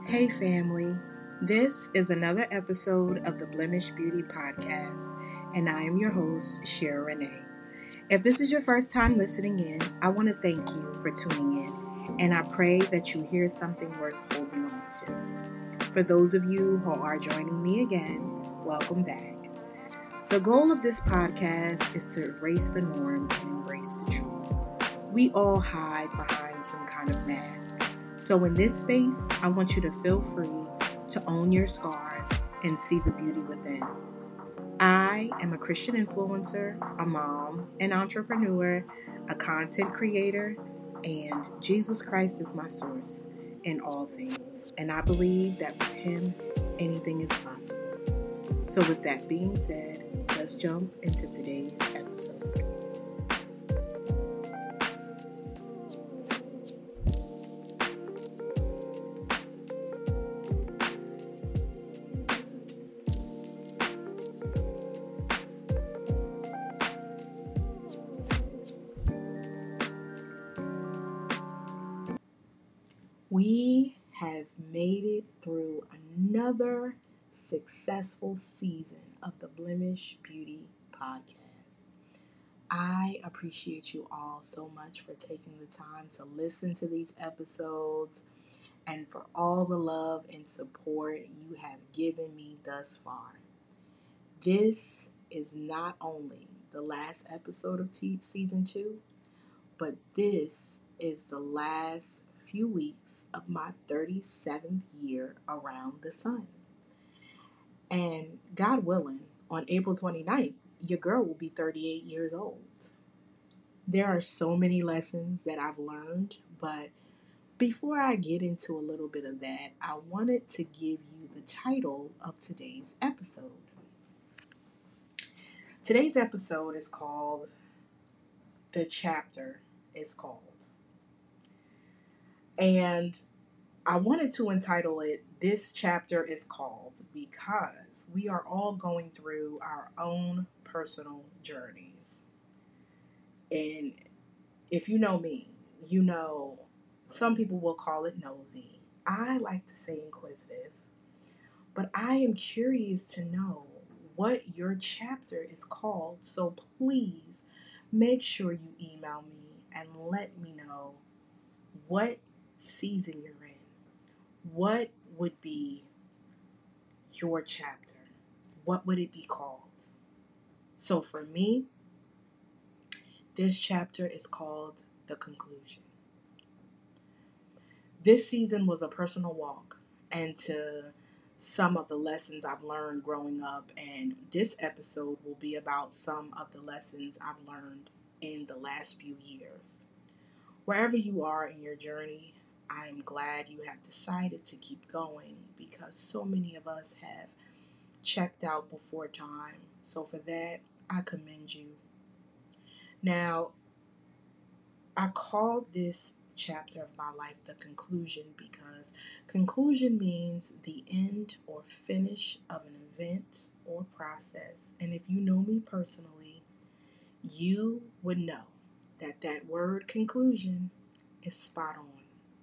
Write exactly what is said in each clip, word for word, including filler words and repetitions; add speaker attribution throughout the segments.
Speaker 1: Hey, family. This is another episode of the Blemish Beauty Podcast, and I am your host, Shara Renee. If this is your first time listening in, I want to thank you for tuning in, and I pray that you hear something worth holding on to. For those of you who are joining me again, welcome back. The goal of this podcast is to erase the norm and embrace the truth. We all hide behind some kind of mask. So in this space, I want you to feel free to own your scars and see the beauty within. I am a Christian influencer, a mom, an entrepreneur, a content creator, and Jesus Christ is my source in all things. And I believe that with Him, anything is possible. So with that being said, let's jump into today's episode. We have made it through another successful season of the Blemish Beauty Podcast. I appreciate you all so much for taking the time to listen to these episodes and for all the love and support you have given me thus far. This is not only the last episode of t- season two, but this is the last few weeks of my thirty-seventh year around the sun. And God willing, on April twenty-ninth, your girl will be thirty-eight years old. There are so many lessons that I've learned, but before I get into a little bit of that, I wanted to give you the title of today's episode. Today's episode is called, the chapter is called. And I wanted to entitle it, This Chapter is Called, because we are all going through our own personal journeys. And if you know me, you know some people will call it nosy. I like to say inquisitive. But I am curious to know what your chapter is called. So please make sure you email me and let me know what season you're in. What would be your chapter? What would it be called? So for me, this chapter is called The Conclusion. This season was a personal walk into some of the lessons I've learned growing up, and this episode will be about some of the lessons I've learned in the last few years. Wherever you are in your journey, I am glad you have decided to keep going, because so many of us have checked out before time. So for that, I commend you. Now, I call this chapter of my life The Conclusion because conclusion means the end or finish of an event or process. And if you know me personally, you would know that that word conclusion is spot on.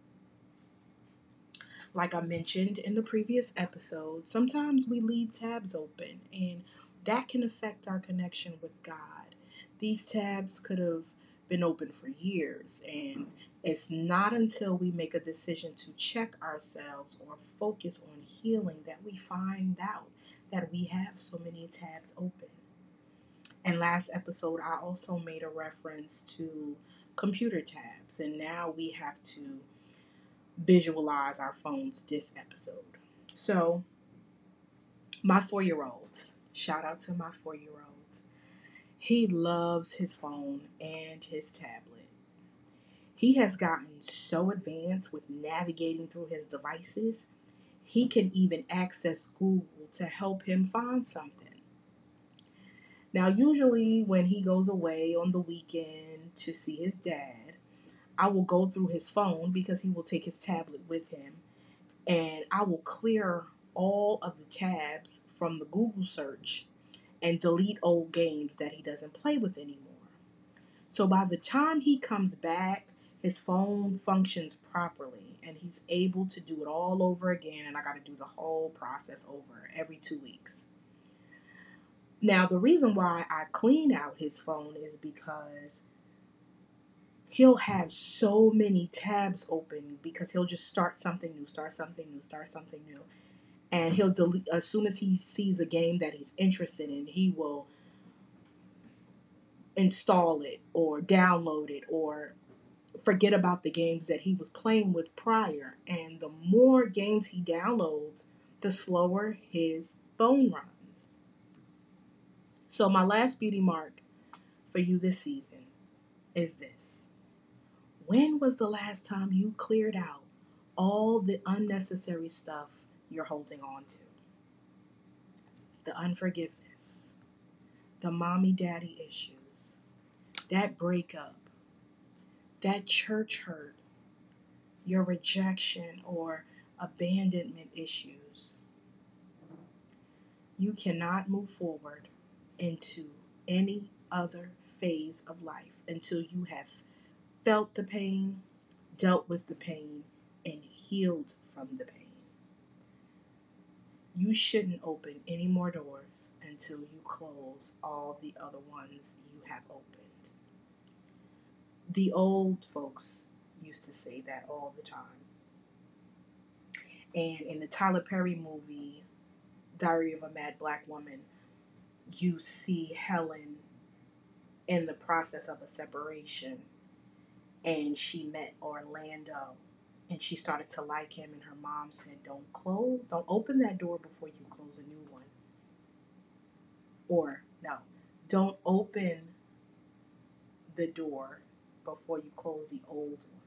Speaker 1: Like I mentioned in the previous episode, sometimes we leave tabs open, and that can affect our connection with God. These tabs could have been open for years, and it's not until we make a decision to check ourselves or focus on healing that we find out that we have so many tabs open. And last episode, I also made a reference to computer tabs, and now we have to visualize our phones this episode. So, my four-year-old, shout out to my four-year-old. He loves his phone and his tablet. He has gotten so advanced with navigating through his devices, he can even access Google to help him find something. Now, usually when he goes away on the weekend to see his dad, I will go through his phone because he will take his tablet with him, and I will clear all of the tabs from the Google search and delete old games that he doesn't play with anymore. So by the time he comes back, his phone functions properly and he's able to do it all over again, and I got to do the whole process over every two weeks. Now, the reason why I clean out his phone is because he'll have so many tabs open because he'll just start something new, start something new, start something new. And he'll delete as soon as he sees a game that he's interested in, he will install it or download it or forget about the games that he was playing with prior. And the more games he downloads, the slower his phone runs. So my last beauty mark for you this season is this. When was the last time you cleared out all the unnecessary stuff you're holding on to? The unforgiveness, the mommy daddy issues, that breakup, that church hurt, your rejection or abandonment issues. You cannot move forward into any other phase of life until you have felt the pain, dealt with the pain, and healed from the pain. You shouldn't open any more doors until you close all the other ones you have opened. The old folks used to say that all the time. And in the Tyler Perry movie, Diary of a Mad Black Woman, you see Helen in the process of a separation, and she met Orlando, and she started to like him, and her mom said, don't close, don't open that door before you close a new one. Or, no, don't open the door before you close the old one.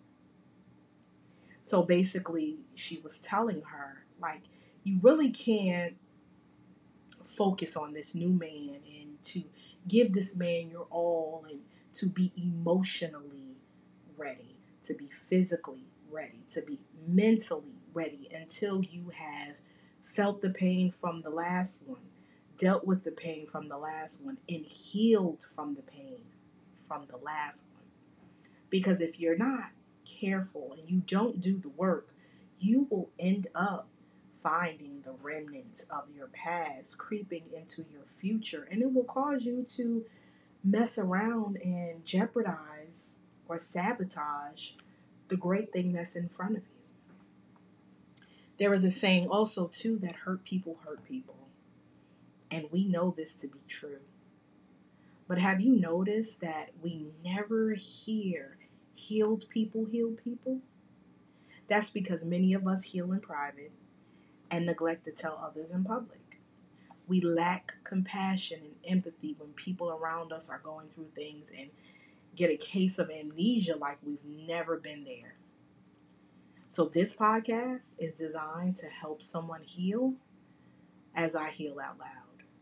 Speaker 1: So basically, she was telling her, like, you really can't focus on this new man and to give this man your all and to be emotionally ready, to be physically ready, to be mentally ready until you have felt the pain from the last one, dealt with the pain from the last one, and healed from the pain from the last one. Because if you're not careful and you don't do the work, you will end up finding the remnants of your past creeping into your future, and it will cause you to mess around and jeopardize or sabotage the great thing that's in front of you. There is a saying also too that hurt people hurt people, and we know this to be true. But have you noticed that we never hear healed people heal people? That's because many of us heal in private and neglect to tell others in public. We lack compassion and empathy when people around us are going through things and get a case of amnesia like we've never been there. So this podcast is designed to help someone heal as I heal out loud.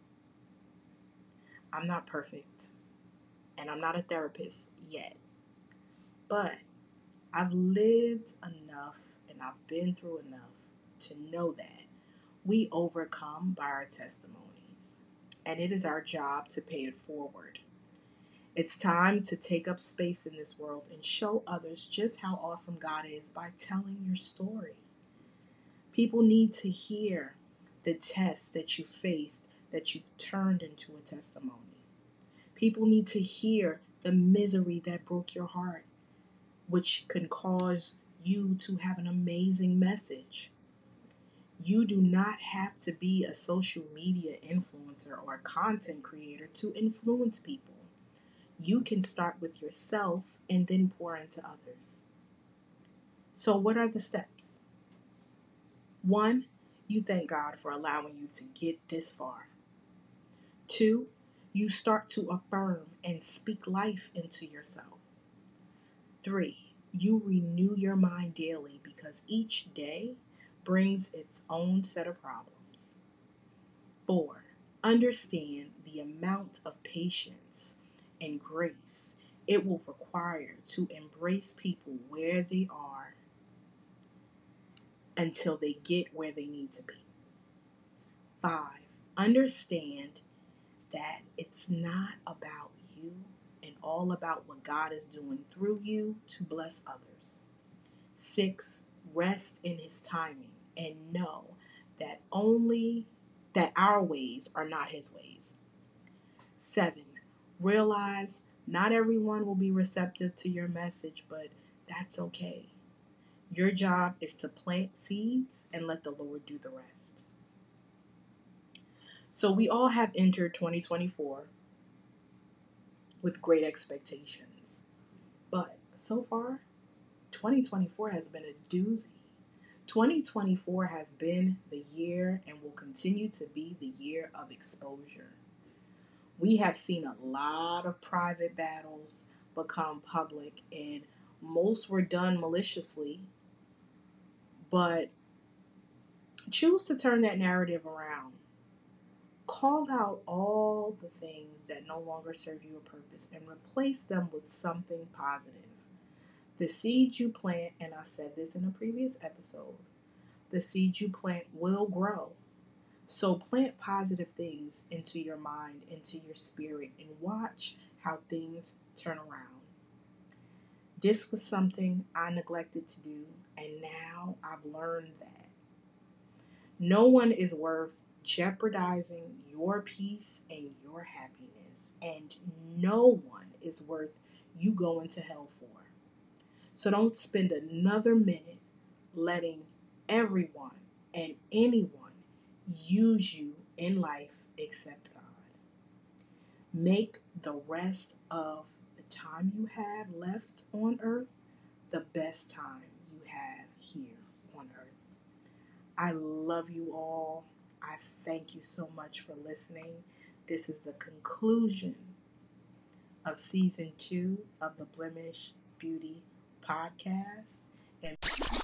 Speaker 1: I'm not perfect, and I'm not a therapist yet, but I've lived enough and I've been through enough to know that we overcome by our testimonies, and it is our job to pay it forward. It's time to take up space in this world and show others just how awesome God is by telling your story. People need to hear the test that you faced that you turned into a testimony. People need to hear the misery that broke your heart, which can cause you to have an amazing message. You do not have to be a social media influencer or a content creator to influence people. You can start with yourself and then pour into others. So what are the steps? One, you thank God for allowing you to get this far. Two, you start to affirm and speak life into yourself. Three, you renew your mind daily because each day brings its own set of problems. Four, understand the amount of patience and grace it will require to embrace people where they are until they get where they need to be. Five, understand that it's not about you and all about what God is doing through you to bless others. Six, rest in his timing and know that only that our ways are not his ways. Seven, realize not everyone will be receptive to your message, but that's okay. Your job is to plant seeds and let the Lord do the rest. So we all have entered twenty twenty-four with great expectations. But so far, twenty twenty-four has been a doozy. twenty twenty-four has been the year and will continue to be the year of exposure. We have seen a lot of private battles become public, and most were done maliciously, but choose to turn that narrative around. Call out all the things that no longer serve you a purpose and replace them with something positive. The seeds you plant, and I said this in a previous episode, the seeds you plant will grow. So plant positive things into your mind, into your spirit, and watch how things turn around. This was something I neglected to do, and now I've learned that no one is worth jeopardizing your peace and your happiness, and no one is worth you going to hell for. So don't spend another minute letting everyone and anyone use you in life except God. Make the rest of the time you have left on earth the best time you have here on earth. I love you all. I thank you so much for listening. This is the conclusion of season two of the Blemish Beauty Podcast. And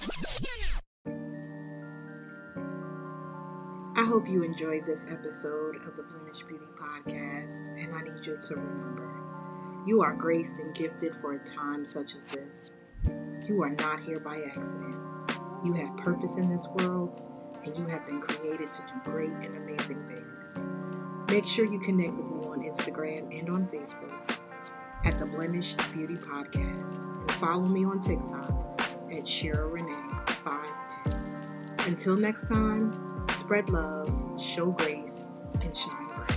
Speaker 1: I hope you enjoyed this episode of the Blemish Beauty Podcast, and I need you to remember, you are graced and gifted for a time such as this. You are not here by accident. You have purpose in this world, and you have been created to do great and amazing things. Make sure you connect with me on Instagram and on Facebook at the Blemish Beauty Podcast, and follow me on TikTok at Shira Renee five ten. Until next time, spread love, show grace, and shine bright.